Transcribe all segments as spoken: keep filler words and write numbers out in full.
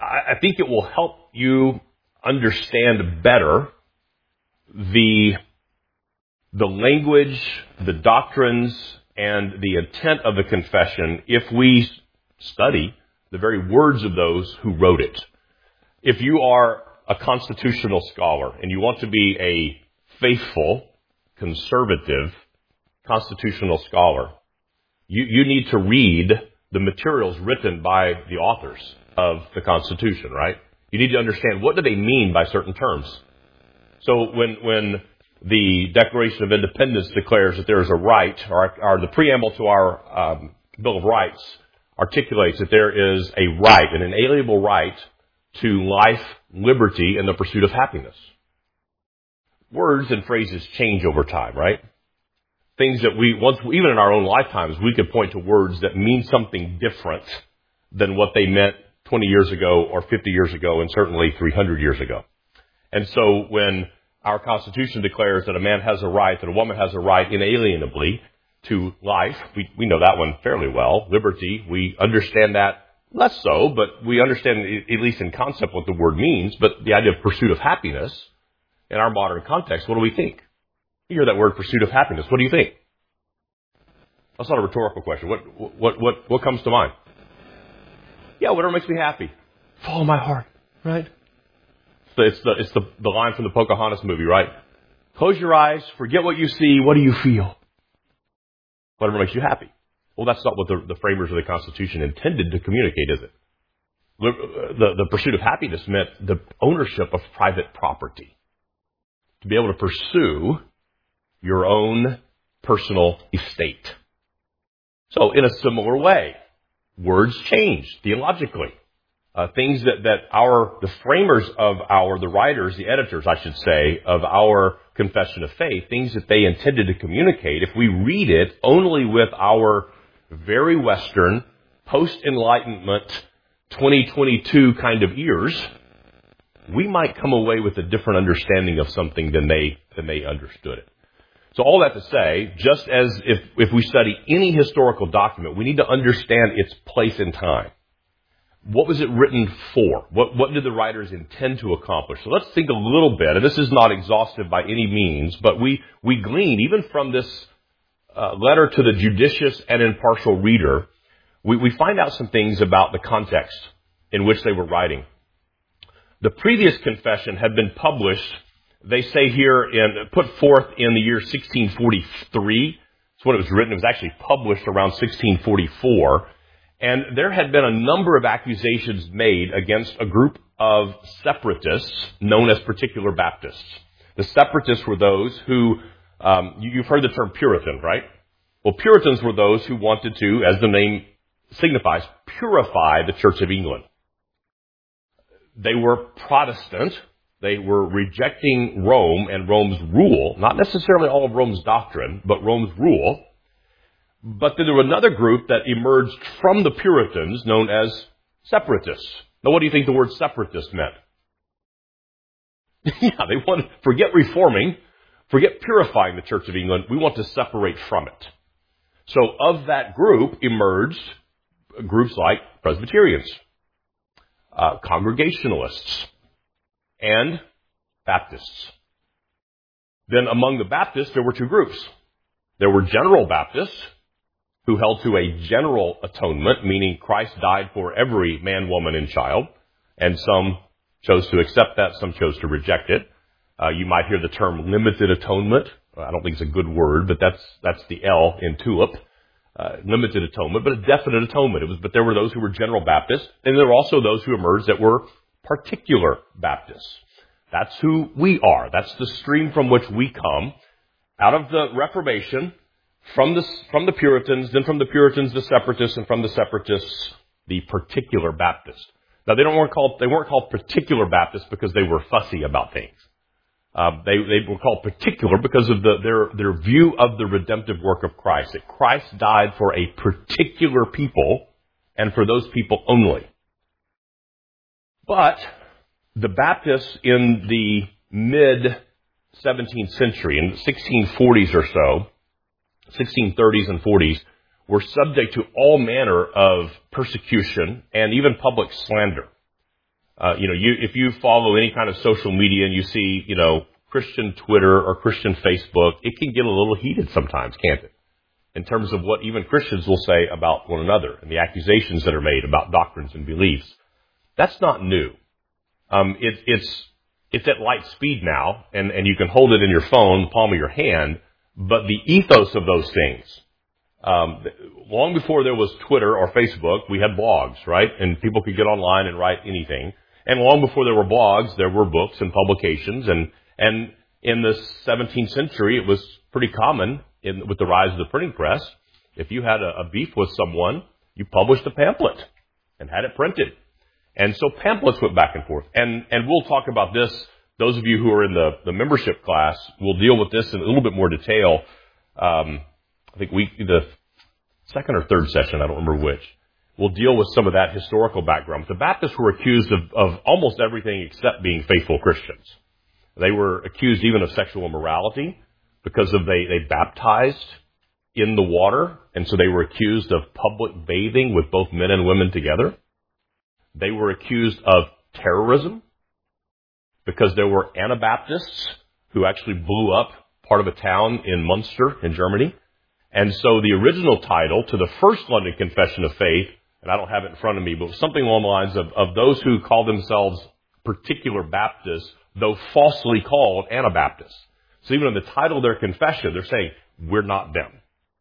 I, I think it will help you understand better the, the language, the doctrines, and the intent of the confession if we study the very words of those who wrote it. If you are a constitutional scholar and you want to be a faithful, conservative, constitutional scholar, you, you need to read the materials written by the authors of the Constitution, right? You need to understand, what do they mean by certain terms? So when, when the Declaration of Independence declares that there is a right, or, or the preamble to our um, Bill of Rights articulates that there is a right, an inalienable right to life, liberty, and the pursuit of happiness. Words and phrases change over time, right? Things that we, once, even in our own lifetimes, we could point to words that mean something different than what they meant twenty years ago or fifty years ago and certainly three hundred years ago. And so when our Constitution declares that a man has a right, that a woman has a right inalienably to life, we, we know that one fairly well. Liberty, we understand that less so, but we understand, at least in concept, what the word means. But the idea of pursuit of happiness, in our modern context, what do we think? You hear that word, pursuit of happiness. What do you think? That's not a rhetorical question. What, what, what, what comes to mind? Yeah, whatever makes me happy. Follow my heart, right? So it's the, it's the, the line from the Pocahontas movie, right? Close your eyes, forget what you see, what do you feel? Whatever makes you happy. Well, that's not what the, the framers of the Constitution intended to communicate, is it? The, the, the pursuit of happiness meant the ownership of private property. To be able to pursue your own personal estate. So in a similar way, words change theologically. Uh, things that, that our, the framers of our, the writers, the editors, I should say, of our confession of faith, things that they intended to communicate, if we read it only with our very Western, post-Enlightenment, twenty twenty-two kind of ears, we might come away with a different understanding of something than they, than they understood it. So all that to say, just as if, if we study any historical document, we need to understand its place in time. What was it written for? What, what did the writers intend to accomplish? So let's think a little bit, and this is not exhaustive by any means, but we, we glean, even from this uh, letter to the judicious and impartial reader, we, we find out some things about the context in which they were writing. The previous confession had been published, they say here, in, put forth in the year sixteen forty-three. That's when it was written. It was actually published around sixteen forty-four. And there had been a number of accusations made against a group of separatists known as Particular Baptists. The separatists were those who, um, you've heard the term Puritan, right? Well, Puritans were those who wanted to, as the name signifies, purify the Church of England. They were Protestant. They were rejecting Rome and Rome's rule, not necessarily all of Rome's doctrine, but Rome's rule. But then there was another group that emerged from the Puritans known as separatists. Now, what do you think the word separatist meant? Yeah, they want to forget reforming, forget purifying the Church of England. We want to separate from it. So of that group emerged groups like Presbyterians, uh, Congregationalists, and Baptists. Then among the Baptists, there were two groups. There were General Baptists, who held to a general atonement, meaning Christ died for every man, woman, and child. And some chose to accept that, some chose to reject it. Uh, you might hear the term limited atonement. I don't think it's a good word, but that's that's the L in TULIP. Uh, limited atonement, but a definite atonement. It was, but there were those who were General Baptists, and there were also those who emerged that were Particular Baptists. That's who we are. That's the stream from which we come. Out of the Reformation, from the, from the Puritans, then from the Puritans, the Separatists, and from the Separatists, the Particular Baptists. Now, they don't weren't called, they weren't called Particular Baptists because they were fussy about things. Uh, they, they were called particular because of the, their, their view of the redemptive work of Christ. That Christ died for a particular people and for those people only. But the Baptists in the mid-seventeenth century, in the sixteen forties or so, sixteen thirties and forties, were subject to all manner of persecution and even public slander. Uh, you know, you, if you follow any kind of social media and you see, you know, Christian Twitter or Christian Facebook, it can get a little heated sometimes, can't it? In terms of what even Christians will say about one another and the accusations that are made about doctrines and beliefs. That's not new. Um, it, it's, it's at light speed now, and, and you can hold it in your phone, the palm of your hand, but the ethos of those things, um, long before there was Twitter or Facebook, we had blogs, right? And people could get online and write anything. And long before there were blogs, there were books and publications. And, and in the seventeenth century, it was pretty common in, with the rise of the printing press. If you had a, a beef with someone, you published a pamphlet and had it printed. And so pamphlets went back and forth. And, and we'll talk about this. Those of you who are in the, the membership class will deal with this in a little bit more detail. Um, I think we, the second or third session, I don't remember which. We'll deal with some of that historical background. The Baptists were accused of, of almost everything except being faithful Christians. They were accused even of sexual immorality because of they, they baptized in the water, and so they were accused of public bathing with both men and women together. They were accused of terrorism because there were Anabaptists who actually blew up part of a town in Munster in Germany. And so the original title to the first London Confession of Faith, and I don't have it in front of me, but something along the lines of, of those who call themselves particular Baptists, though falsely called Anabaptists. So even in the title of their confession, they're saying, we're not them.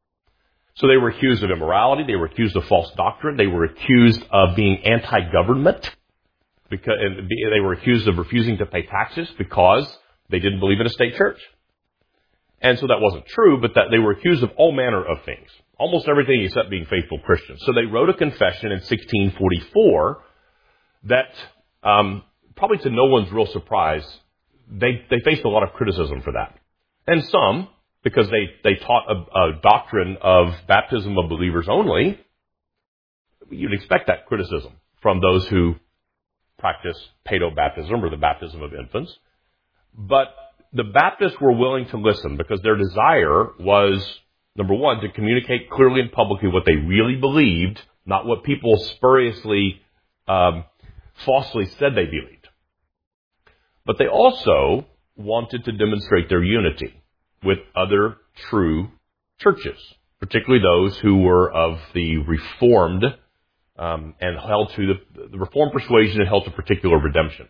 So they were accused of immorality. They were accused of false doctrine. They were accused of being anti-government. Because and they were accused of refusing to pay taxes because they didn't believe in a state church. And so that wasn't true, but that they were accused of all manner of things. Almost everything except being faithful Christians. So they wrote a confession in sixteen forty-four that, um, probably to no one's real surprise, they, they faced a lot of criticism for that. And some, because they, they taught a, a doctrine of baptism of believers only, you'd expect that criticism from those who practice paedobaptism or the baptism of infants. But the Baptists were willing to listen because their desire was, number one, to communicate clearly and publicly what they really believed, not what people spuriously, um, falsely said they believed. But they also wanted to demonstrate their unity with other true churches, particularly those who were of the Reformed um, and held to the, the Reformed persuasion and held to particular redemption.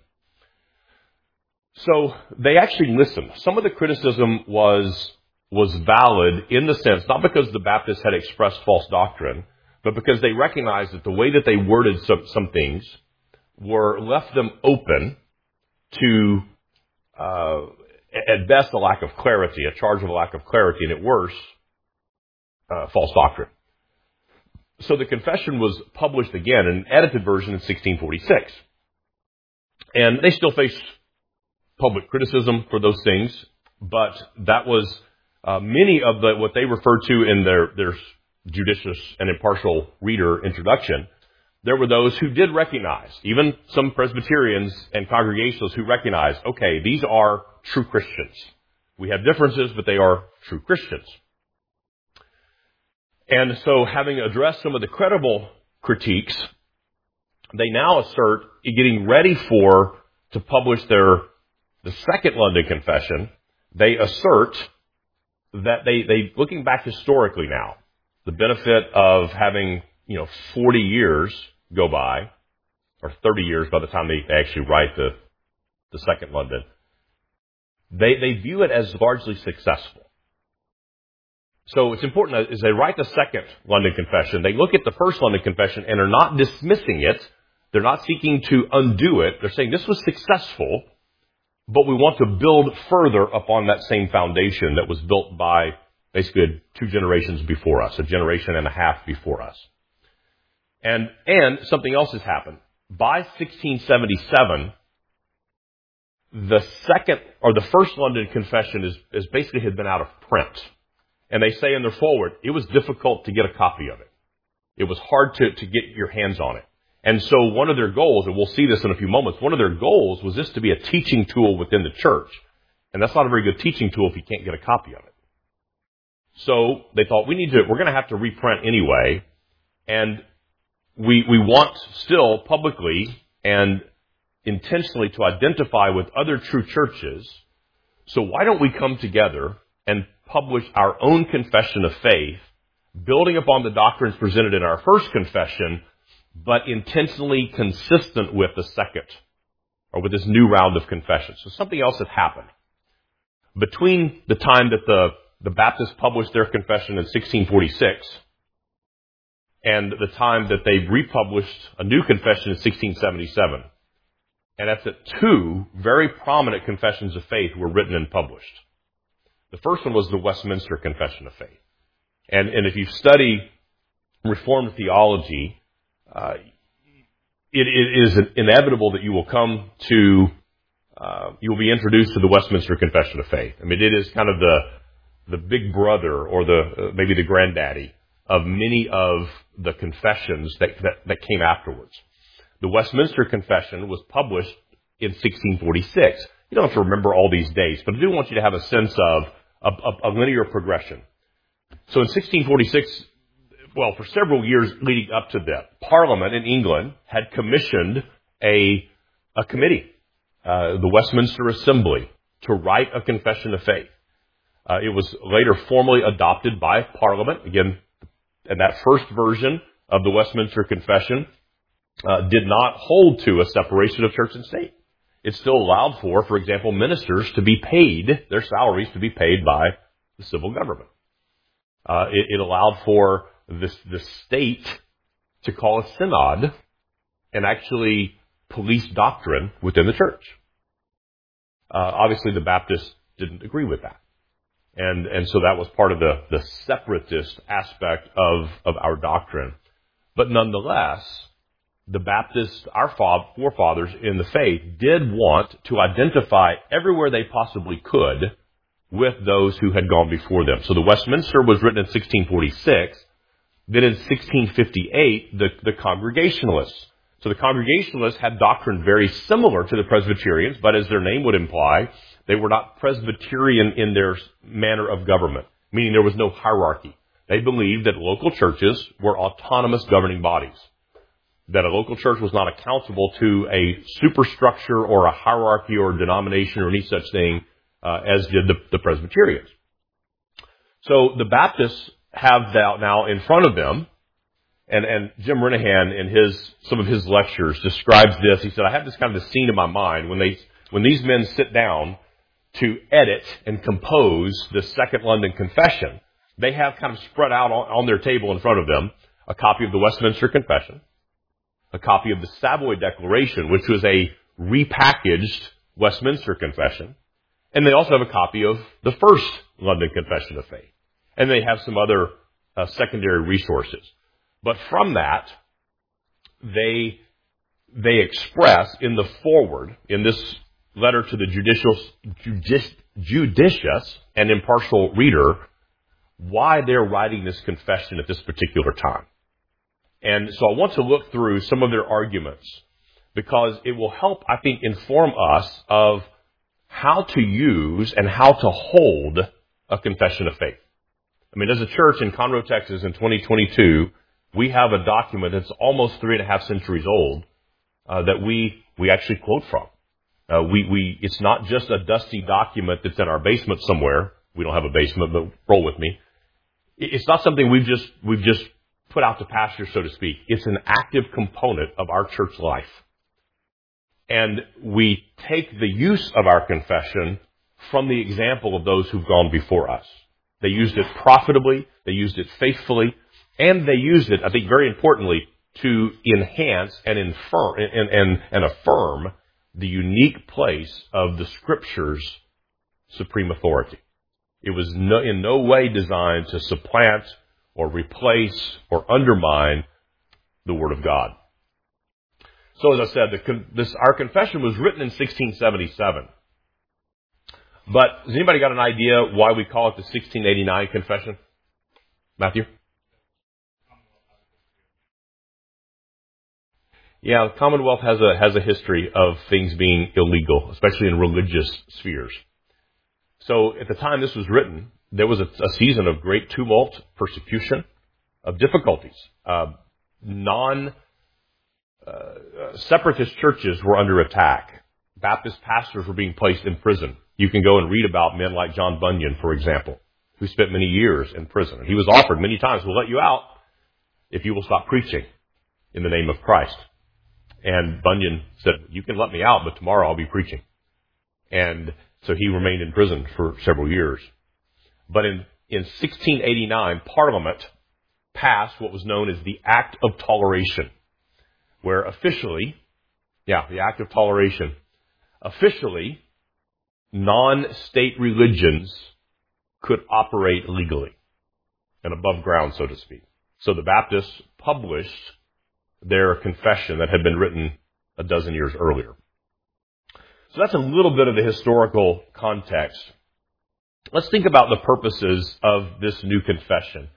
So they actually listened. Some of the criticism was was valid in the sense, not because the Baptists had expressed false doctrine, but because they recognized that the way that they worded some, some things were left them open to, uh, at best, a lack of clarity, a charge of a lack of clarity, and at worst, uh, false doctrine. So the confession was published again, an edited version in sixteen forty-six. And they still faced public criticism for those things, but that was uh, many of the what they referred to in their, their judicious and impartial reader introduction. There were those who did recognize, even some Presbyterians and Congregationalists who recognized, okay, these are true Christians. We have differences, but they are true Christians. And so having addressed some of the credible critiques, they now assert, getting ready for, to publish their the second London Confession, they assert that they, they, looking back historically now, the benefit of having, you know, forty years go by, or thirty years by the time they actually write the, the second London, they, they view it as largely successful. So it's important as they write the second London Confession, they look at the first London Confession and are not dismissing it. They're not seeking to undo it. They're saying this was successful, but we want to build further upon that same foundation that was built by basically two generations before us, a generation and a half before us. And, and something else has happened. By sixteen seventy-seven, the second, or the first London Confession is, is basically had been out of print. And they say in their foreword, it was difficult to get a copy of it. It was hard to, to get your hands on it. And so one of their goals, and we'll see this in a few moments, one of their goals was this to be a teaching tool within the church. And that's not a very good teaching tool if you can't get a copy of it. So they thought, we need to, we're going to have to reprint anyway. And we, we want still publicly and intentionally to identify with other true churches. So why don't we come together and publish our own confession of faith, building upon the doctrines presented in our first confession, but intentionally consistent with the second, or with this new round of confessions. So something else has happened. Between the time that the, the Baptists published their confession in sixteen forty-six and the time that they republished a new confession in sixteen seventy-seven, and that's that two very prominent confessions of faith were written and published. The first one was the Westminster Confession of Faith. And, and if you study Reformed theology, uh, it, it is inevitable that you will come to, uh, you will be introduced to the Westminster Confession of Faith. I mean, it is kind of the, the big brother or the, uh, maybe the granddaddy of many of the confessions that, that, that came afterwards. The Westminster Confession was published in sixteen forty-six. You don't have to remember all these dates, but I do want you to have a sense of a, a, a linear progression. So in sixteen forty-six, well, for several years leading up to that, Parliament in England had commissioned a, a committee, uh, the Westminster Assembly, to write a confession of faith. Uh, it was later formally adopted by Parliament. Again, and that first version of the Westminster Confession uh, did not hold to a separation of church and state. It still allowed for, for example, ministers to be paid, their salaries to be paid by the civil government. Uh, it, it allowed for this, the state to call a synod and actually police doctrine within the church. Uh, obviously, the Baptists didn't agree with that. And, and so that was part of the, the separatist aspect of, of our doctrine. But nonetheless, the Baptists, our forefathers in the faith, did want to identify everywhere they possibly could with those who had gone before them. So the Westminster was written in sixteen forty-six. Then in sixteen fifty-eight, the, the Congregationalists. So the Congregationalists had doctrine very similar to the Presbyterians, but as their name would imply, they were not Presbyterian in their manner of government, meaning there was no hierarchy. They believed that local churches were autonomous governing bodies, that a local church was not accountable to a superstructure or a hierarchy or a denomination or any such thing uh, as did the, the Presbyterians. So the Baptists have that now in front of them, and, and Jim Renahan in his some of his lectures describes this. He said, I have this kind of a scene in my mind when they when these men sit down to edit and compose the Second London Confession. They have kind of spread out on, on their table in front of them a copy of the Westminster Confession, a copy of the Savoy Declaration, which was a repackaged Westminster Confession, and they also have a copy of the First London Confession of Faith. And they have some other uh, secondary resources. But from that, they they express in the foreword, in this letter to the judicial, judici, judicious and impartial reader, why they're writing this confession at this particular time. And so I want to look through some of their arguments because it will help, I think, inform us of how to use and how to hold a confession of faith. I mean, as a church in Conroe, Texas in twenty twenty-two, we have a document that's almost three and a half centuries old uh, that we we actually quote from. Uh, we we it's not just a dusty document that's in our basement somewhere. We don't have a basement, but roll with me. It's not something we've just we've just put out to pasture, so to speak. It's an active component of our church life. And we take the use of our confession from the example of those who've gone before us. They used it profitably, they used it faithfully, and they used it, I think very importantly, to enhance and, infer, and, and, and affirm the unique place of the Scripture's supreme authority. It was no, in no way designed to supplant or replace or undermine the Word of God. So as I said, the, this, our confession was written in sixteen seventy-seven. But has anybody got an idea why we call it the sixteen eighty-nine Confession? Matthew? Yeah, the Commonwealth has a has a history of things being illegal, especially in religious spheres. So at the time this was written, there was a, a season of great tumult, persecution, of difficulties. Uh, non uh, separatist churches were under attack. Baptist pastors were being placed in prison. You can go and read about men like John Bunyan, for example, who spent many years in prison. He was offered many times, we'll let you out if you will stop preaching in the name of Christ. And Bunyan said, you can let me out, but tomorrow I'll be preaching. And so he remained in prison for several years. But in, in sixteen eighty-nine, Parliament passed what was known as the Act of Toleration, where officially, yeah, the Act of Toleration, officially, non-state religions could operate legally and above ground, so to speak. So the Baptists published their confession that had been written a dozen years earlier. So that's a little bit of the historical context. Let's think about the purposes of this new confession.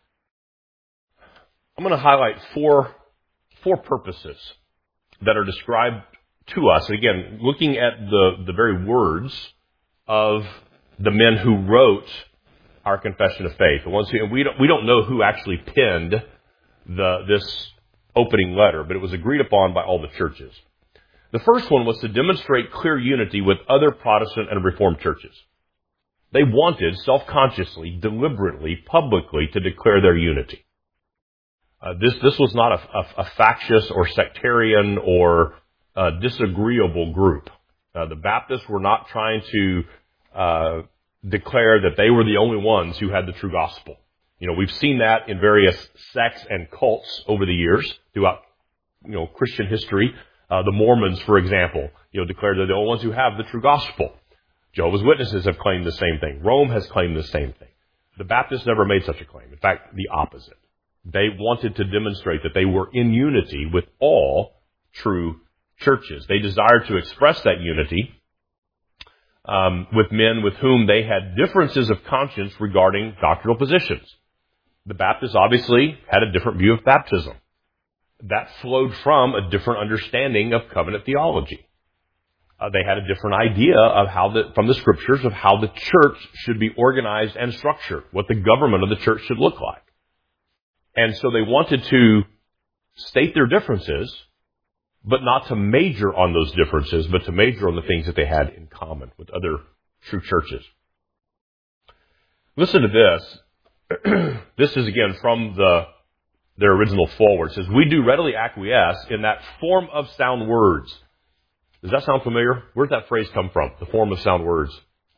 I'm going to highlight four, four purposes that are described to us. Again, looking at the, the very words of the men who wrote our confession of faith. The ones who, we don't, we don't know who actually penned the, this opening letter, but it was agreed upon by all the churches. The first one was to demonstrate clear unity with other Protestant and Reformed churches. They wanted, self-consciously, deliberately, publicly, to declare their unity. Uh, this, this was not a, a, a factious or sectarian or uh, disagreeable group. Uh, the Baptists were not trying to uh, declare that they were the only ones who had the true gospel. You know, we've seen that in various sects and cults over the years throughout, you know, Christian history. Uh, the Mormons, for example, you know, declared they're the only ones who have the true gospel. Jehovah's Witnesses have claimed the same thing. Rome has claimed the same thing. The Baptists never made such a claim. In fact, the opposite. They wanted to demonstrate that they were in unity with all true churches. They desired to express that unity um, with men with whom they had differences of conscience regarding doctrinal positions. The Baptists obviously had a different view of baptism. That flowed from a different understanding of covenant theology. Uh, they had a different idea of how the, from the scriptures of how the church should be organized and structured, what the government of the church should look like. And so they wanted to state their differences, but not to major on those differences, but to major on the things that they had in common with other true churches. Listen to this. This is again from the their original foreword. It says, we do readily acquiesce in that form of sound words. Does that sound familiar? Where did that phrase come from? The form of sound words.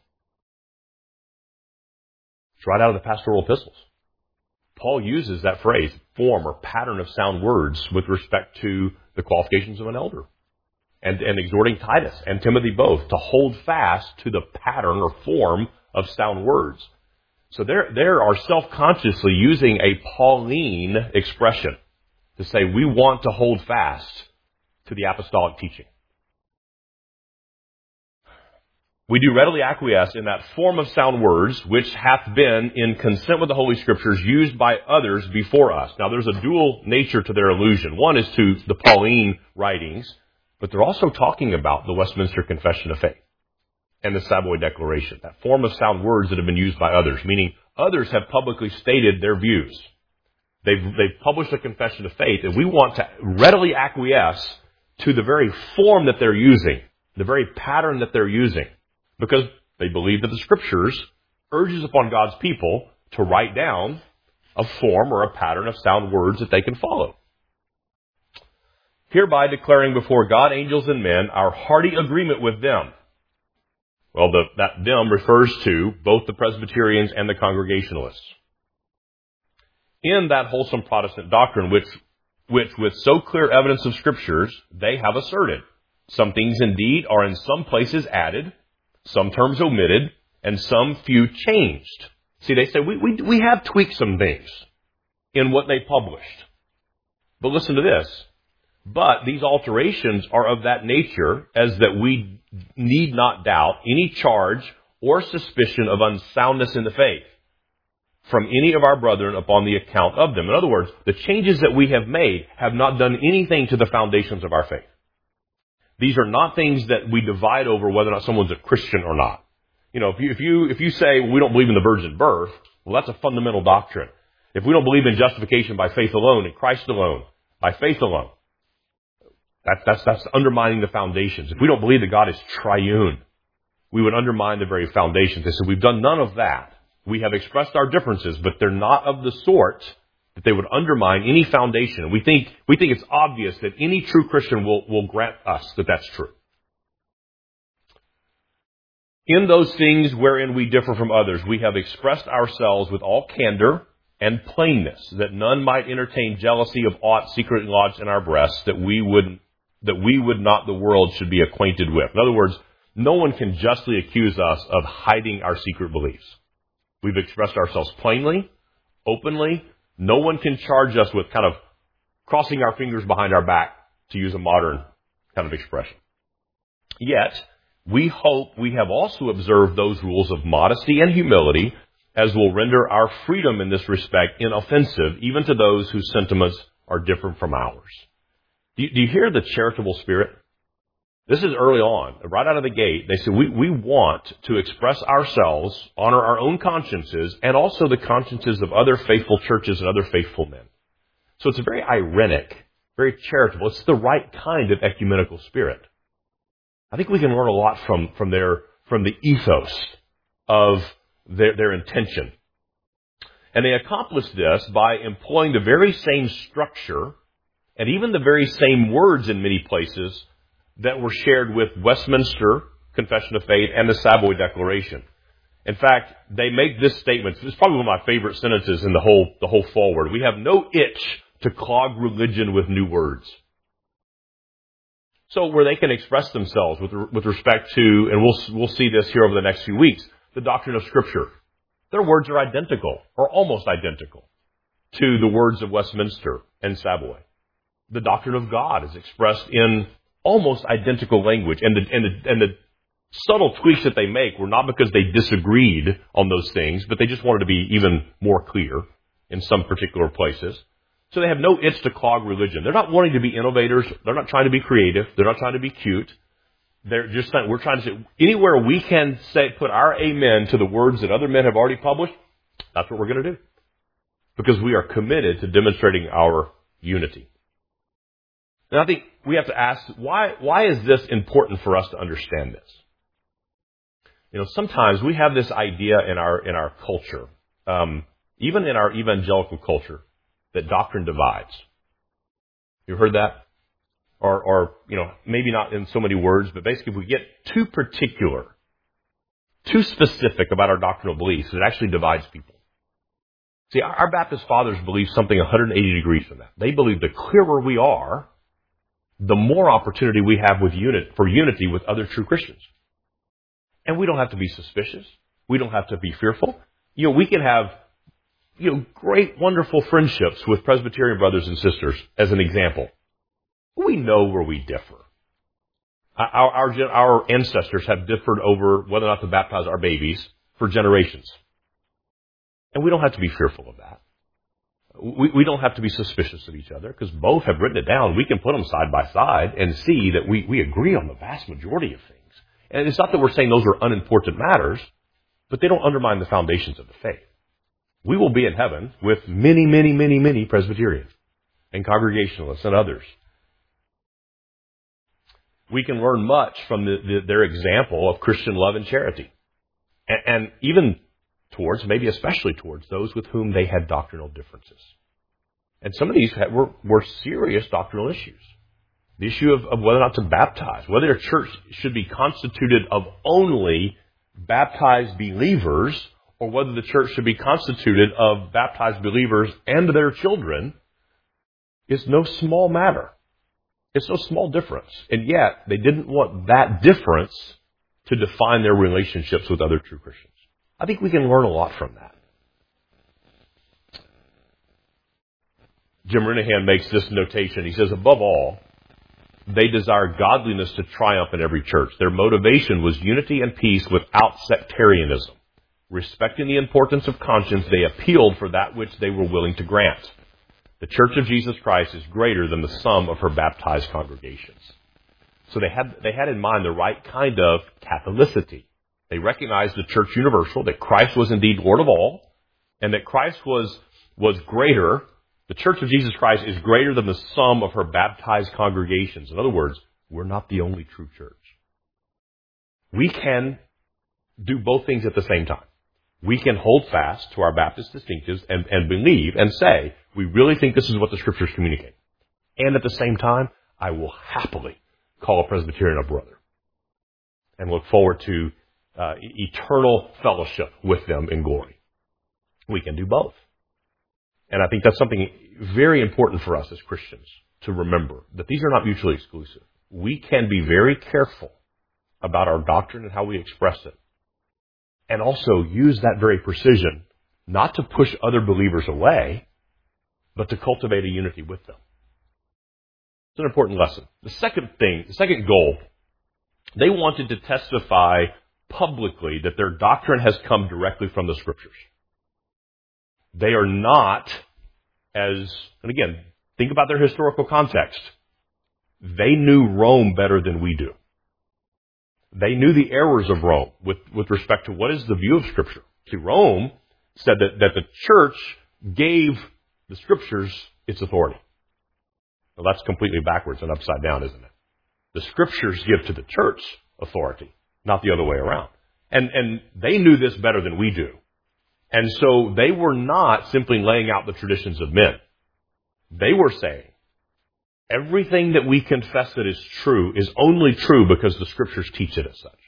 It's right out of the pastoral epistles. Paul uses that phrase, form or pattern of sound words, with respect to the qualifications of an elder. And, and exhorting Titus and Timothy both to hold fast to the pattern or form of sound words. So there, there are self-consciously using a Pauline expression to say we want to hold fast to the apostolic teaching. We do readily acquiesce in that form of sound words, which hath been in consent with the Holy Scriptures used by others before us. Now there's a dual nature to their allusion. One is to the Pauline writings, but they're also talking about the Westminster Confession of Faith and the Savoy Declaration, that form of sound words that have been used by others, meaning others have publicly stated their views. They've, they've published a confession of faith, and we want to readily acquiesce to the very form that they're using, the very pattern that they're using, because they believe that the Scriptures urges upon God's people to write down a form or a pattern of sound words that they can follow. Hereby declaring before God, angels, and men our hearty agreement with them. Well, the, that them refers to both the Presbyterians and the Congregationalists. In that wholesome Protestant doctrine, which, which with so clear evidence of Scriptures, they have asserted. Some things indeed are in some places added, some terms omitted, and some few changed. See, they say, we, we, we have tweaked some things in what they published. But listen to this. But these alterations are of that nature as that we need not doubt any charge or suspicion of unsoundness in the faith from any of our brethren upon the account of them. In other words, the changes that we have made have not done anything to the foundations of our faith. These are not things that we divide over whether or not someone's a Christian or not. You know, if you, if you, if you say well, we don't believe in the virgin birth, well, that's a fundamental doctrine. If we don't believe in justification by faith alone, in Christ alone, by faith alone, That, that's, that's undermining the foundations. If we don't believe that God is triune, we would undermine the very foundations. They said, we've done none of that. We have expressed our differences, but they're not of the sort that they would undermine any foundation. And we think, we think it's obvious that any true Christian will, will grant us that that's true. In those things wherein we differ from others, we have expressed ourselves with all candor and plainness, that none might entertain jealousy of aught secretly lodged in our breasts, that we would, that we would not the world should be acquainted with. In other words, no one can justly accuse us of hiding our secret beliefs. We've expressed ourselves plainly, openly. No one can charge us with kind of crossing our fingers behind our back, to use a modern kind of expression. Yet, we hope we have also observed those rules of modesty and humility as will render our freedom in this respect inoffensive, even to those whose sentiments are different from ours. Do you, do you hear the charitable spirit? This is early on, right out of the gate. They said, we, we want to express ourselves, honor our own consciences, and also the consciences of other faithful churches and other faithful men. So it's very irenic, very charitable. It's the right kind of ecumenical spirit. I think we can learn a lot from, from their, from the ethos of their, their intention. And they accomplish this by employing the very same structure and even the very same words in many places that were shared with Westminster Confession of Faith and the Savoy Declaration. In fact, they make this statement. It's probably one of my favorite sentences in the whole, the whole foreword. We have no itch to clog religion with new words. So where they can express themselves with, with respect to, and we'll, we'll see this here over the next few weeks, the doctrine of Scripture. Their words are identical, or almost identical, to the words of Westminster and Savoy. The doctrine of God is expressed in almost identical language, and the, and the, and the subtle tweaks that they make were not because they disagreed on those things, but they just wanted to be even more clear in some particular places. So they have no itch to clog religion. They're not wanting to be innovators. They're not trying to be creative. They're not trying to be cute. They're just saying, we're trying to say, anywhere we can say, put our amen to the words that other men have already published, that's what we're going to do. Because we are committed to demonstrating our unity. And I think we have to ask, why, why is this important for us to understand this? You know, sometimes we have this idea in our, in our culture, um, even in our evangelical culture, that doctrine divides. You heard that? Or, or, you know, maybe not in so many words, but basically if we get too particular, too specific about our doctrinal beliefs, it actually divides people. See, our Baptist fathers believe something one hundred eighty degrees from that. They believe the clearer we are, the more opportunity we have with unit, for unity with other true Christians. And we don't have to be suspicious. We don't have to be fearful. You know, we can have, you know, great, wonderful friendships with Presbyterian brothers and sisters, as an example. We know where we differ. Our, our, our ancestors have differed over whether or not to baptize our babies for generations. And we don't have to be fearful of that. We, we don't have to be suspicious of each other, because both have written it down. We can put them side by side and see that we, we agree on the vast majority of things. And it's not that we're saying those are unimportant matters, but they don't undermine the foundations of the faith. We will be in heaven with many, many, many, many Presbyterians and Congregationalists and others. We can learn much from the, the, their example of Christian love and charity. And, and even towards, maybe especially towards, those with whom they had doctrinal differences. And some of these had, were, were serious doctrinal issues. The issue of, of whether or not to baptize, whether a church should be constituted of only baptized believers, or whether the church should be constituted of baptized believers and their children, is no small matter. It's no small difference. And yet, they didn't want that difference to define their relationships with other true Christians. I think we can learn a lot from that. Jim Renihan makes this notation. He says, above all, they desire godliness to triumph in every church. Their motivation was unity and peace without sectarianism. Respecting the importance of conscience, they appealed for that which they were willing to grant. The Church of Jesus Christ is greater than the sum of her baptized congregations. So they had, they had in mind the right kind of Catholicity. They recognized the church universal, that Christ was indeed Lord of all, and that Christ was, was greater The Church of Jesus Christ is greater than the sum of her baptized congregations. In other words, we're not the only true church. We can do both things at the same time. We can hold fast to our Baptist distinctives and, and believe and say, we really think this is what the Scriptures communicate. And at the same time, I will happily call a Presbyterian a brother and look forward to uh, eternal fellowship with them in glory. We can do both. And I think that's something very important for us as Christians to remember, that these are not mutually exclusive. We can be very careful about our doctrine and how we express it, and also use that very precision not to push other believers away, but to cultivate a unity with them. It's an important lesson. The second thing, the second goal, they wanted to testify publicly that their doctrine has come directly from the Scriptures. They are not as, and again, think about their historical context. They knew Rome better than we do. They knew the errors of Rome with, with respect to what is the view of Scripture. See, Rome said that, that the church gave the Scriptures its authority. Well, that's completely backwards and upside down, isn't it? The Scriptures give to the church authority, not the other way around. And, and they knew this better than we do. And so they were not simply laying out the traditions of men. They were saying, everything that we confess that is true is only true because the Scriptures teach it as such.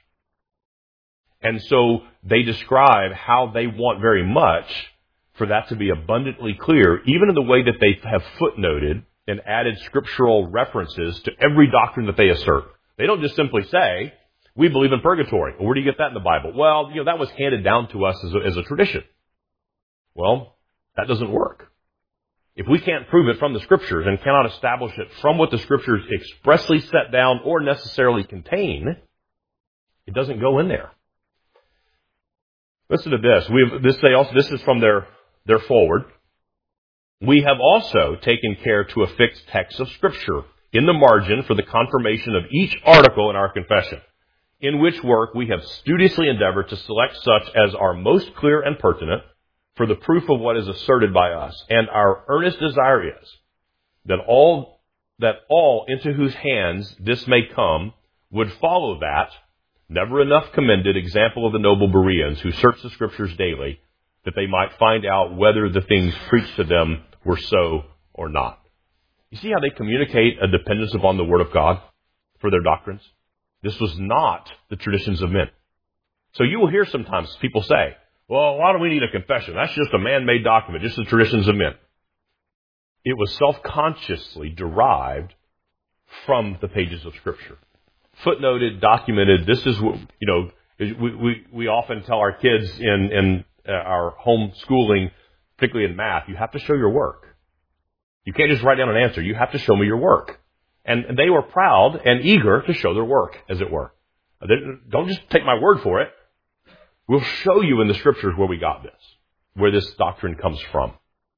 And so they describe how they want very much for that to be abundantly clear, even in the way that they have footnoted and added scriptural references to every doctrine that they assert. They don't just simply say, we believe in purgatory. Well, where do you get that in the Bible? Well, you know, that was handed down to us as a, as a tradition. Well, that doesn't work. If we can't prove it from the Scriptures and cannot establish it from what the Scriptures expressly set down or necessarily contain, it doesn't go in there. Listen to this. We have, this, they also, this is from their, their forward. We have also taken care to affix texts of Scripture in the margin for the confirmation of each article in our confession, in which work we have studiously endeavored to select such as are most clear and pertinent for the proof of what is asserted by us. And our earnest desire is that all, that all into whose hands this may come would follow that never enough commended example of the noble Bereans who search the Scriptures daily, that they might find out whether the things preached to them were so or not. You see how they communicate a dependence upon the Word of God for their doctrines? This was not the traditions of men. So you will hear sometimes people say, well, why do we need a confession? That's just a man-made document, just the traditions of men. It was self-consciously derived from the pages of Scripture. Footnoted, documented. This is what, you know, we, we, we often tell our kids in, in uh, our home schooling, particularly in math, you have to show your work. You can't just write down an answer. You have to show me your work. And they were proud and eager to show their work, as it were. Don't just take my word for it. We'll show you in the Scriptures where we got this, where this doctrine comes from.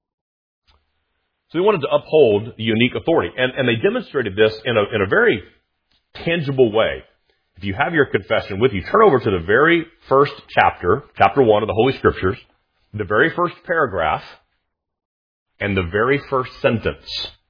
So we wanted to uphold the unique authority. And, and they demonstrated this in a, in a very tangible way. If you have your confession with you, turn over to the very first chapter, chapter one of the Holy Scriptures, the very first paragraph, and the very first sentence.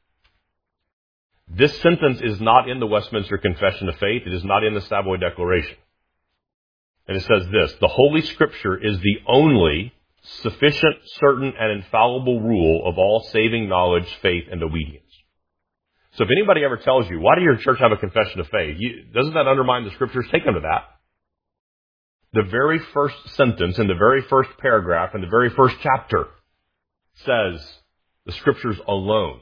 This sentence is not in the Westminster Confession of Faith. It is not in the Savoy Declaration. And it says this: the Holy Scripture is the only sufficient, certain, and infallible rule of all saving knowledge, faith, and obedience. So if anybody ever tells you, why does your church have a confession of faith? You, doesn't that undermine the Scriptures? Take them to that. The very first sentence in the very first paragraph in the very first chapter says the Scriptures alone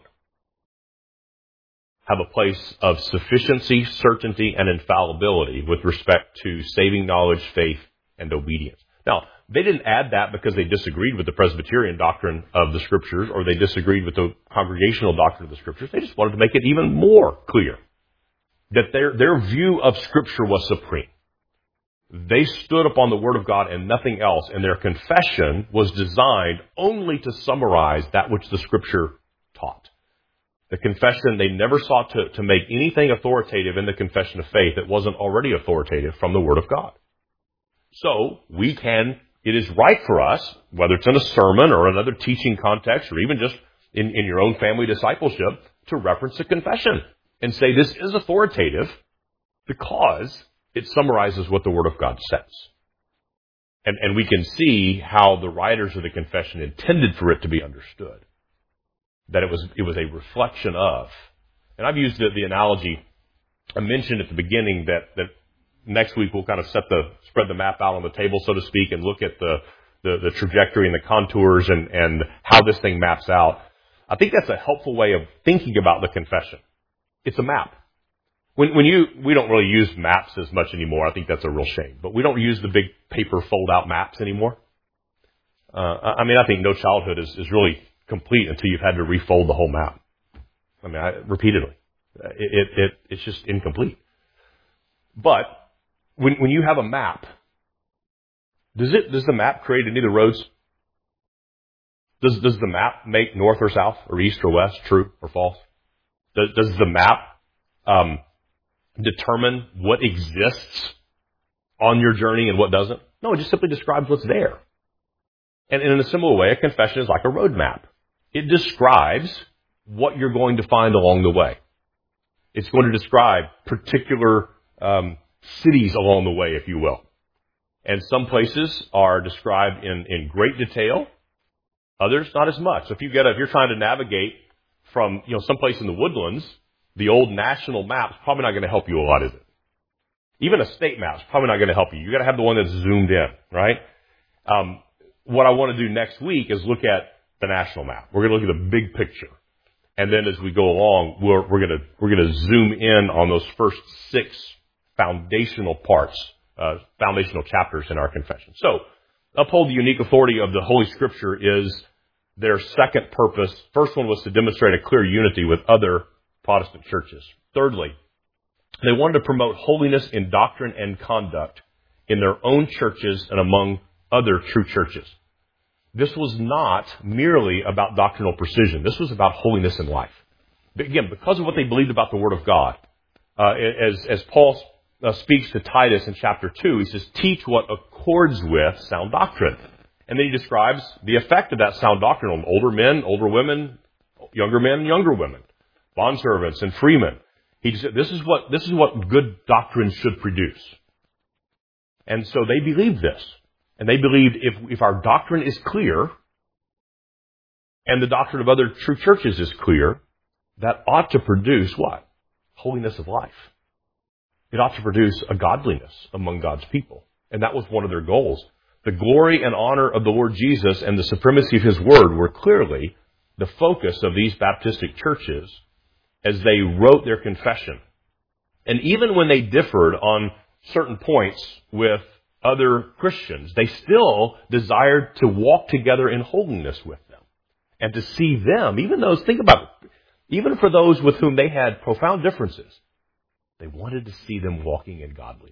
have a place of sufficiency, certainty, and infallibility with respect to saving knowledge, faith, and obedience. Now, they didn't add that because they disagreed with the Presbyterian doctrine of the Scriptures or they disagreed with the congregational doctrine of the Scriptures. They just wanted to make it even more clear that their, their view of Scripture was supreme. They stood upon the Word of God and nothing else, and their confession was designed only to summarize that which the Scripture taught. The confession, they never sought to, to make anything authoritative in the confession of faith that wasn't already authoritative from the Word of God. So, we can, it is right for us, whether it's in a sermon or another teaching context or even just in, in your own family discipleship to reference the confession and say this is authoritative because it summarizes what the Word of God says. And, and we can see how the writers of the confession intended for it to be understood. That it was, it was a reflection of. And I've used the, the analogy, I mentioned at the beginning that, that next week we'll kind of set the, spread the map out on the table, so to speak, and look at the, the, the trajectory and the contours and, and how this thing maps out. I think that's a helpful way of thinking about the confession. It's a map. When, when you, we don't really use maps as much anymore. I think that's a real shame. But we don't use the big paper fold-out maps anymore. Uh, I mean, I think no childhood is, is really complete until you've had to refold the whole map. I mean, I, repeatedly. It, it, it, it's just incomplete. But when, when you have a map, does it, does the map create any of the roads? Does, does the map make north or south or east or west, true or false? Does, does the map, um, determine what exists on your journey and what doesn't? No, it just simply describes what's there. And in a similar way, a confession is like a roadmap. It describes what you're going to find along the way. It's going to describe particular um, cities along the way, if you will. And some places are described in, in great detail, others not as much. So if you get a, if you're trying to navigate from, you know, someplace in the woodlands, the old national map's probably not going to help you a lot, is it? Even a state map's probably not going to help you. You got to have the one that's zoomed in, right? Um, what I want to do next week is look at the national map. We're going to look at the big picture, and then as we go along, we're, we're going to we're going to zoom in on those first six foundational parts, uh, foundational chapters in our confession. So, uphold the unique authority of the Holy Scripture is their second purpose. First one was to demonstrate a clear unity with other Protestant churches. Thirdly, they wanted to promote holiness in doctrine and conduct in their own churches and among other true churches. This was not merely about doctrinal precision. This was about holiness in life. Again, because of what they believed about the Word of God, uh, as, as Paul uh, speaks to Titus in chapter two, he says, teach what accords with sound doctrine. And then he describes the effect of that sound doctrine on older men, older women, younger men, younger women, bondservants and freemen. He said, this is what, this is what good doctrine should produce. And so they believed this. And they believed if, if our doctrine is clear, and the doctrine of other true churches is clear, that ought to produce what? Holiness of life. It ought to produce a godliness among God's people. And that was one of their goals. The glory and honor of the Lord Jesus and the supremacy of His Word were clearly the focus of these Baptistic churches as they wrote their confession. And even when they differed on certain points with other Christians, they still desired to walk together in holiness with them. And to see them, even those, think about it, even for those with whom they had profound differences, they wanted to see them walking in godliness.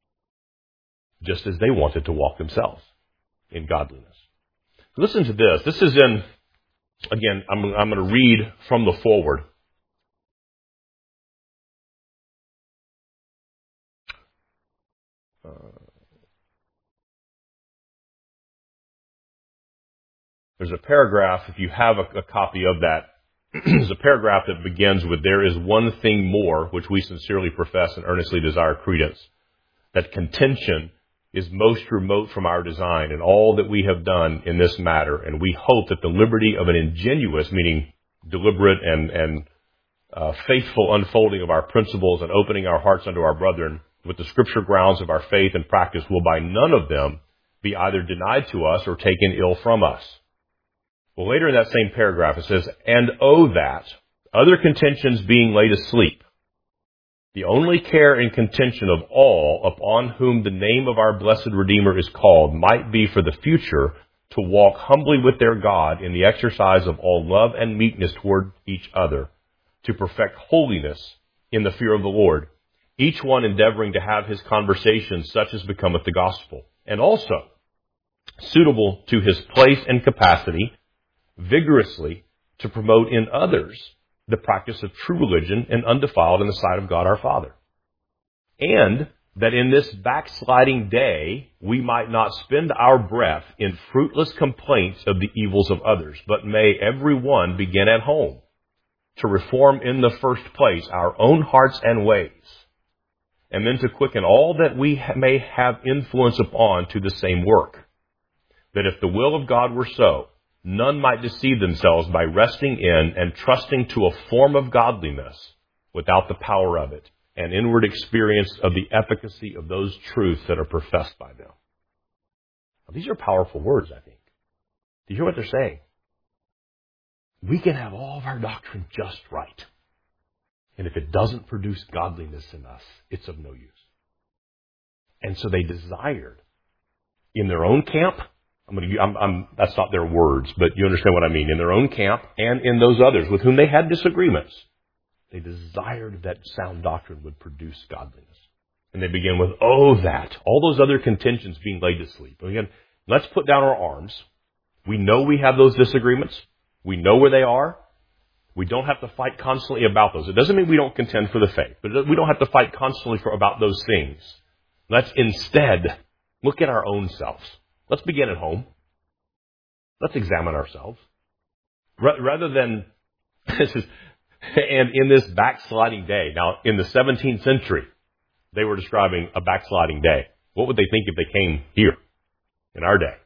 Just as they wanted to walk themselves in godliness. Listen to this. This is in, again, I'm, I'm going to read from the foreword. Uh, there's a paragraph, if you have a, a copy of that, there's a paragraph that begins with, there is one thing more which we sincerely profess and earnestly desire credence, that contention is most remote from our design and all that we have done in this matter, and we hope that the liberty of an ingenuous, meaning deliberate and, and uh, faithful unfolding of our principles and opening our hearts unto our brethren with the scripture grounds of our faith and practice will by none of them be either denied to us or taken ill from us. Well, later in that same paragraph it says, and oh that, other contentions being laid asleep, the only care and contention of all upon whom the name of our blessed Redeemer is called might be for the future to walk humbly with their God in the exercise of all love and meekness toward each other, to perfect holiness in the fear of the Lord, each one endeavoring to have his conversation such as becometh the gospel, and also suitable to his place and capacity, vigorously to promote in others the practice of true religion and undefiled in the sight of God our Father. And that in this backsliding day we might not spend our breath in fruitless complaints of the evils of others, but may every one begin at home to reform in the first place our own hearts and ways, and then to quicken all that we ha- may have influence upon to the same work. That if the will of God were so, none might deceive themselves by resting in and trusting to a form of godliness without the power of it, and inward experience of the efficacy of those truths that are professed by them. Now, these are powerful words, I think. Do you hear what they're saying? We can have all of our doctrine just right. And if it doesn't produce godliness in us, it's of no use. And so they desired in their own camp, I'm going to, I'm, I'm, that's not their words, but you understand what I mean, in their own camp and in those others with whom they had disagreements, they desired that sound doctrine would produce godliness. And they begin with, oh, that. All those other contentions being laid to sleep. And again, let's put down our arms. We know we have those disagreements. We know where they are. We don't have to fight constantly about those. It doesn't mean we don't contend for the faith, but we don't have to fight constantly for about those things. Let's instead look at our own selves. Let's begin at home. Let's examine ourselves. Rather than, this is, and in this backsliding day. Now, in the seventeenth century, they were describing a backsliding day. What would they think if they came here in our day?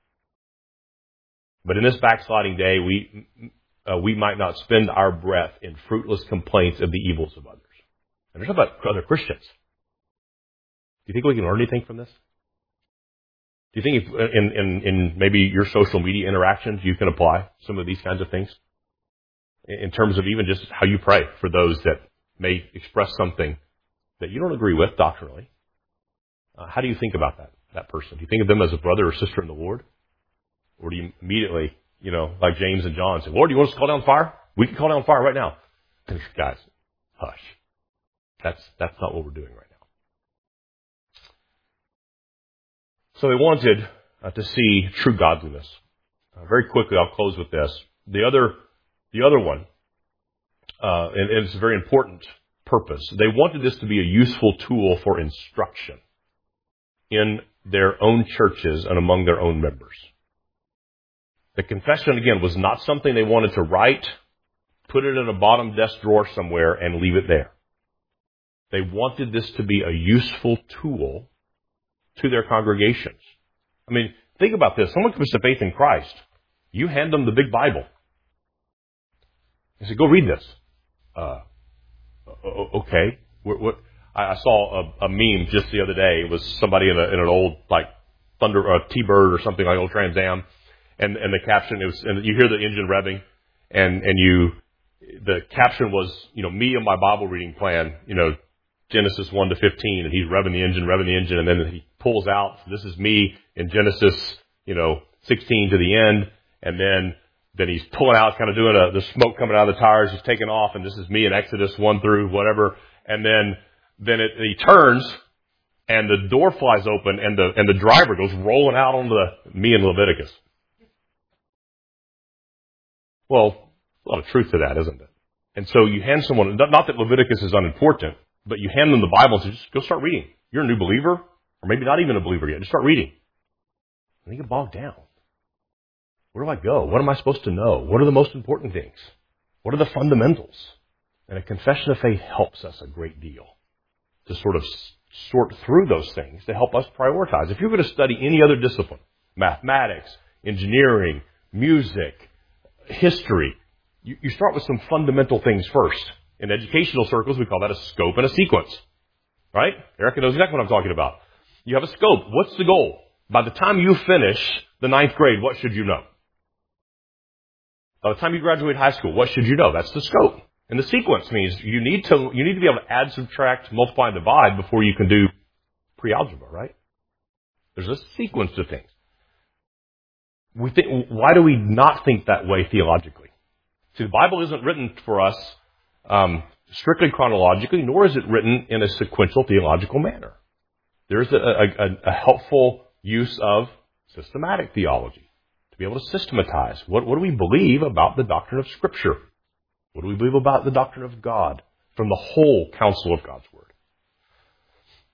But in this backsliding day, we uh, we might not spend our breath in fruitless complaints of the evils of others. And there's about other Christians. Do you think we can learn anything from this? Do you think if in, in, in maybe your social media interactions you can apply some of these kinds of things? In terms of even just how you pray for those that may express something that you don't agree with doctrinally. Uh, how do you think about that, that person? Do you think of them as a brother or sister in the Lord? Or do you immediately, you know, like James and John say, Lord, do you want us to call down fire? We can call down fire right now. Guys, hush. That's, that's not what we're doing right now. So they wanted uh, to see true godliness. Uh, very quickly, I'll close with this. The other The other one, uh, and, and it's a very important purpose, they wanted this to be a useful tool for instruction in their own churches and among their own members. The confession, again, was not something they wanted to write, put it in a bottom desk drawer somewhere, and leave it there. They wanted this to be a useful tool to their congregations. I mean, think about this. Someone comes to faith in Christ. You hand them the big Bible. I said, go read this. Uh, okay. What, what, I saw a, a meme just the other day. It was somebody in, a, in an old, like, Thunder, or a T-Bird or something, like old Trans Am. And, and the caption, it was, and you hear the engine revving, and, and you, the caption was, you know, me and my Bible reading plan, you know, Genesis one to fifteen, and he's revving the engine, revving the engine, and then he pulls out, this is me in Genesis, you know, sixteen to the end, and then Then he's pulling out, kind of doing a, the smoke coming out of the tires. He's taking off, and this is me in Exodus one through whatever. And then, then it, he turns, and the door flies open, and the and the driver goes rolling out onto the, me in Leviticus. Well, a lot of truth to that, isn't it? And so you hand someone, not that Leviticus is unimportant, but you hand them the Bible and say, just go start reading. You're a new believer, or maybe not even a believer yet. Just start reading. And they get bogged down. Where do I go? What am I supposed to know? What are the most important things? What are the fundamentals? And a confession of faith helps us a great deal to sort of sort through those things to help us prioritize. If you're going to study any other discipline, mathematics, engineering, music, history, you, you start with some fundamental things first. In educational circles, we call that a scope and a sequence. Right? Erica knows exactly what I'm talking about. You have a scope. What's the goal? By the time you finish the ninth grade, what should you know? By the time you graduate high school, what should you know? That's the scope. And the sequence means you need to you need to be able to add, subtract, multiply, and divide before you can do pre-algebra, right? There's a sequence to things. We think, why do we not think that way theologically? See, the Bible isn't written for us um, strictly chronologically, nor is it written in a sequential theological manner. There's a, a, a helpful use of systematic theology to be able to systematize. What, what do we believe about the doctrine of Scripture? What do we believe about the doctrine of God from the whole counsel of God's Word?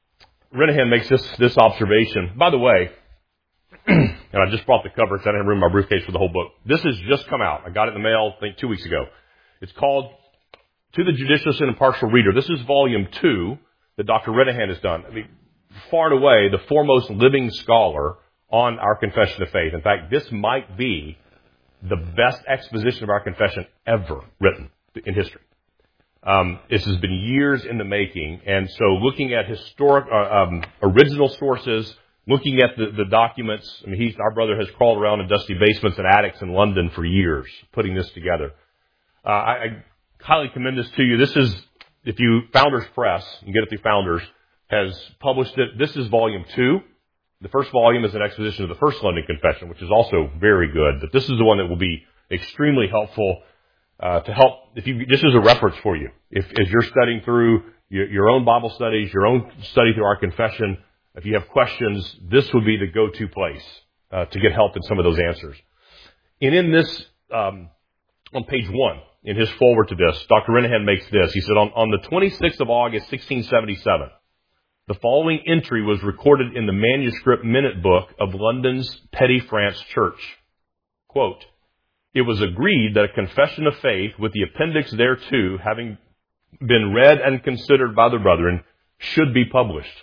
Renahan makes this, this observation. By the way, and I just brought the cover because I didn't have room in my briefcase for the whole book. This has just come out. I got it in the mail, I think, two weeks ago. It's called To the Judicious and Impartial Reader. This is volume two that Doctor Renahan has done. I mean, far and away, the foremost living scholar on our confession of faith. In fact, this might be the best exposition of our confession ever written in history. Um, this has been years in the making, and so looking at historic, uh, um, original sources, looking at the, the documents. I mean, he's, our brother has crawled around in dusty basements and attics in London for years putting this together. Uh, I, I highly commend this to you. This is, if you, Founders Press, you can get it through Founders, has published it. This is volume two. The first volume is an exposition of the First London Confession, which is also very good. But this is the one that will be extremely helpful uh, to help. If you, this is a reference for you. If as you're studying through your, your own Bible studies, your own study through our confession, if you have questions, this would be the go-to place uh, to get help in some of those answers. And in this, um, on page one, in his foreword to this, Doctor Renahan makes this. He said, on, on the twenty-sixth of August, sixteen seventy-seven, the following entry was recorded in the manuscript minute book of London's Petty France Church. Quote, "It was agreed that a confession of faith with the appendix thereto, having been read and considered by the brethren, should be published."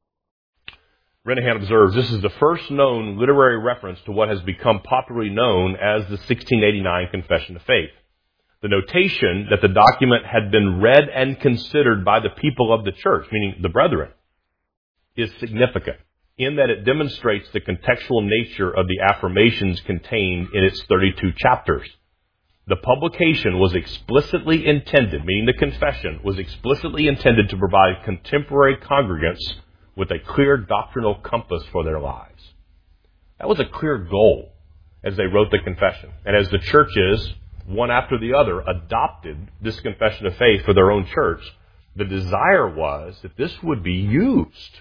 Renahan observes, this is the first known literary reference to what has become popularly known as the sixteen eighty-nine Confession of Faith. The notation that the document had been read and considered by the people of the church, meaning the brethren, is significant in that it demonstrates the contextual nature of the affirmations contained in its thirty-two chapters. The publication was explicitly intended, meaning the confession was explicitly intended to provide contemporary congregants with a clear doctrinal compass for their lives. That was a clear goal as they wrote the confession. And as the churches, one after the other, adopted this confession of faith for their own church, the desire was that this would be used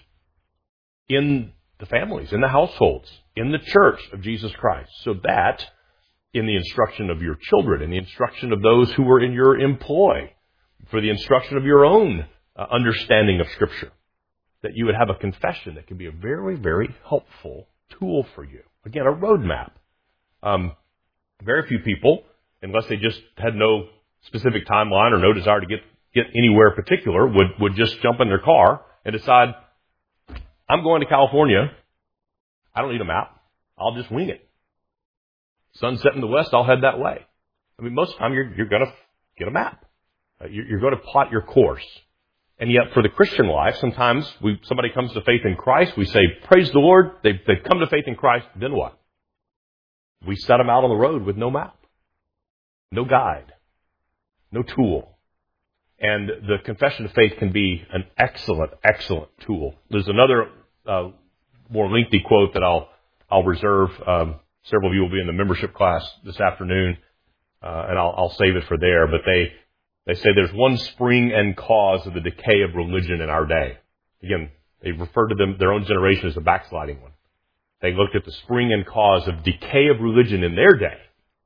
in the families, in the households, in the church of Jesus Christ, so that in the instruction of your children, in the instruction of those who were in your employ, for the instruction of your own uh, understanding of Scripture, that you would have a confession that can be a very, very helpful tool for you. Again, a roadmap. Um, very few people, unless they just had no specific timeline or no desire to get, get anywhere particular, would, would just jump in their car and decide, I'm going to California. I don't need a map. I'll just wing it. Sunset in the west, I'll head that way. I mean, most of the time you're, you're going to get a map. Uh, you're, you're going to plot your course. And yet for the Christian life, sometimes we, somebody comes to faith in Christ. We say, praise the Lord. They've, they've come to faith in Christ. Then what? We set them out on the road with no map, no guide, no tool. And the confession of faith can be an excellent, excellent tool. There's another uh, more lengthy quote that I'll I'll reserve. Um, several of you will be in the membership class this afternoon, uh, and I'll, I'll save it for there. But they they say there's one spring and cause of the decay of religion in our day. Again, they refer to them their own generation as a backsliding one. They looked at the spring and cause of decay of religion in their day,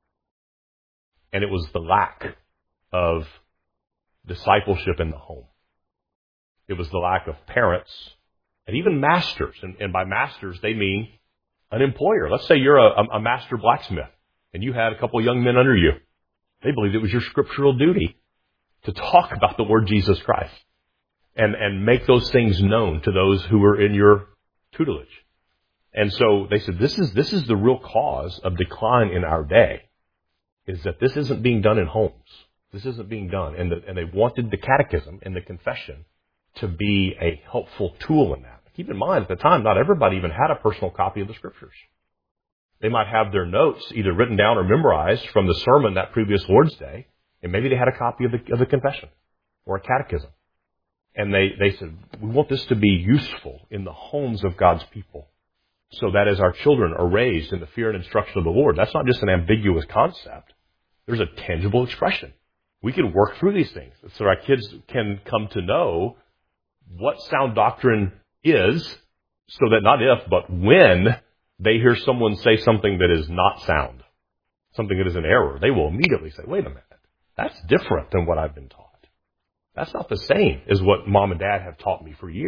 and it was the lack of discipleship in the home. It was the lack of parents and even masters. And, and by masters, they mean an employer. Let's say you're a, a master blacksmith and you had a couple of young men under you. They believed it was your scriptural duty to talk about the Lord Jesus Christ and, and make those things known to those who were in your tutelage. And so they said, this is, this is the real cause of decline in our day, is that this isn't being done in homes. This isn't being done. And, the, and they wanted the catechism and the confession to be a helpful tool in that. Keep in mind, at the time, not everybody even had a personal copy of the Scriptures. They might have their notes either written down or memorized from the sermon that previous Lord's Day, and maybe they had a copy of the, of the confession or a catechism. And they, they said, we want this to be useful in the homes of God's people, so that as our children are raised in the fear and instruction of the Lord, that's not just an ambiguous concept. There's a tangible expression. We can work through these things so our kids can come to know what sound doctrine is, so that not if, but when they hear someone say something that is not sound, something that is an error, they will immediately say, wait a minute, that's different than what I've been taught. That's not the same as what mom and dad have taught me for years.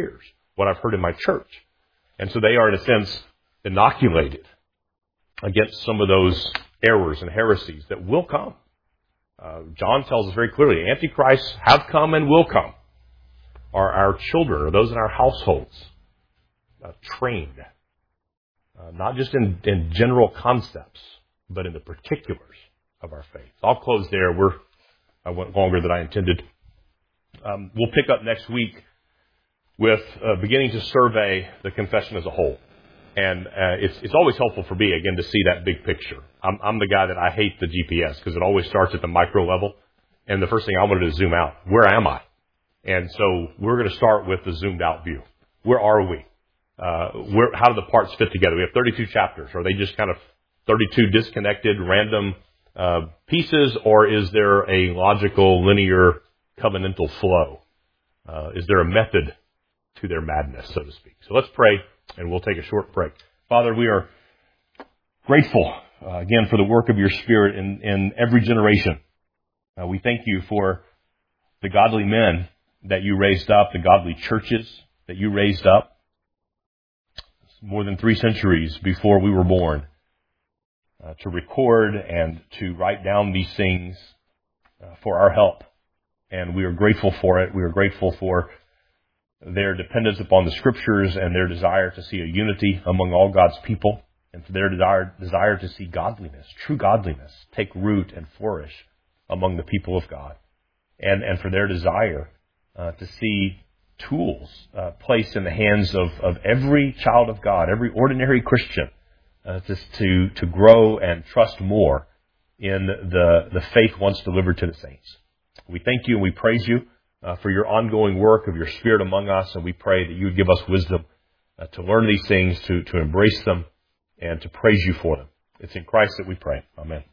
what I've heard in my church. And so they are, in a sense, inoculated against some of those errors and heresies that will come. Uh, John tells us very clearly, Antichrists have come and will come. Are our children, or those in our households, uh, trained, uh, not just in, in general concepts, but in the particulars of our faith? I'll close there. We're, I went longer than I intended. Um, we'll pick up next week with uh, beginning to survey the confession as a whole. And uh, it's it's always helpful for me, again, to see that big picture. I'm, I'm the guy that I hate the G P S because it always starts at the micro level. And the first thing I wanted to zoom out. Where am I? And so we're going to start with the zoomed out view. Where are we? Uh, where, how do the parts fit together? We have thirty-two chapters. Are they just kind of thirty-two disconnected, random uh, pieces, or is there a logical, linear, covenantal flow? Uh, is there a method to their madness, so to speak? So let's pray. And we'll take a short break. Father, we are grateful, uh, again, for the work of your Spirit in, in every generation. Uh, we thank you for the godly men that you raised up, the godly churches that you raised up more than three centuries before we were born, uh, to record and to write down these things uh, for our help. And we are grateful for it. We are grateful for their dependence upon the Scriptures and their desire to see a unity among all God's people, and for their desire, desire to see godliness, true godliness, take root and flourish among the people of God, and, and for their desire uh, to see tools uh, placed in the hands of, of every child of God, every ordinary Christian, uh, to, to, to grow and trust more in the, the faith once delivered to the saints. We thank you and we praise you Uh, for your ongoing work of your Spirit among us, and we pray that you would give us wisdom uh, to learn these things, to, to embrace them, and to praise you for them. It's in Christ that we pray. Amen.